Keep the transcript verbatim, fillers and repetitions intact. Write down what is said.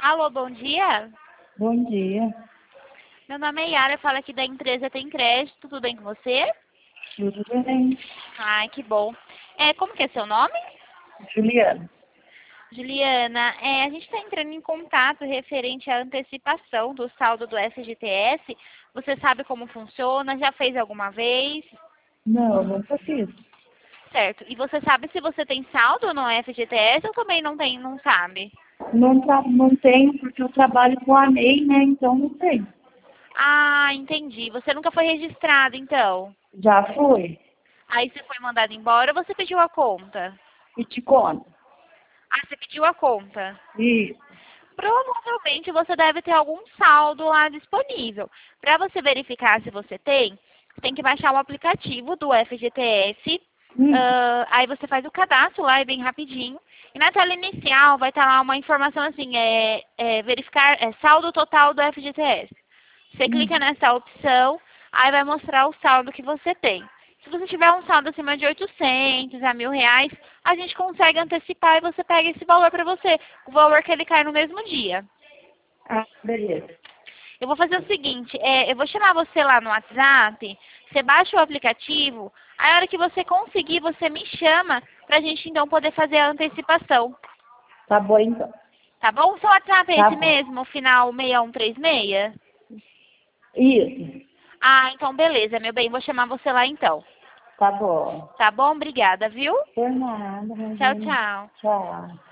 Alô, bom dia. Bom dia, Meu nome é Yara, eu falo aqui da empresa Tem Crédito. Tudo bem com você? tudo bem? Ai, que bom. É, como que é seu nome? Juliana, Juliana, é, a gente está entrando em contato referente à antecipação do saldo do F G T S. Você sabe como funciona? Já fez alguma vez? não, nunca fiz. Certo. E você sabe se você tem saldo no F G T S ou também não tem, não sabe? Não, tra não tenho, porque eu trabalho com a M E I, né? Então não tenho. Ah, entendi. Você nunca foi registrado, então? Já foi. Aí você foi mandado embora ou você pediu a conta? E te conto. Ah, você pediu a conta. Isso. Provavelmente você deve ter algum saldo lá disponível. Para você verificar se você tem, você tem que baixar o aplicativo do F G T S. Hum, ah, aí você faz o cadastro lá, é bem rapidinho. E na tela inicial vai estar lá uma informação assim, é, é verificar é, saldo total do F G T S. Você clica hum. nessa opção, aí vai mostrar o saldo que você tem. Se você tiver um saldo acima de oitocentos a mil reais, a gente consegue antecipar e você pega esse valor para você. O valor que ele cai no mesmo dia. Ah, beleza. Eu vou fazer o seguinte, é, eu vou chamar você lá no WhatsApp, você baixa o aplicativo, aí a hora que você conseguir, você me chama pra gente então poder fazer a antecipação. Tá bom, então. Tá bom? O seu WhatsApp é Tá esse bom. mesmo, o final seis um três seis? Isso. Ah, então beleza, meu bem, vou chamar você lá então. Tá bom. Tá bom? Obrigada, viu? Por nada, Tchau, imagina. tchau. Tchau.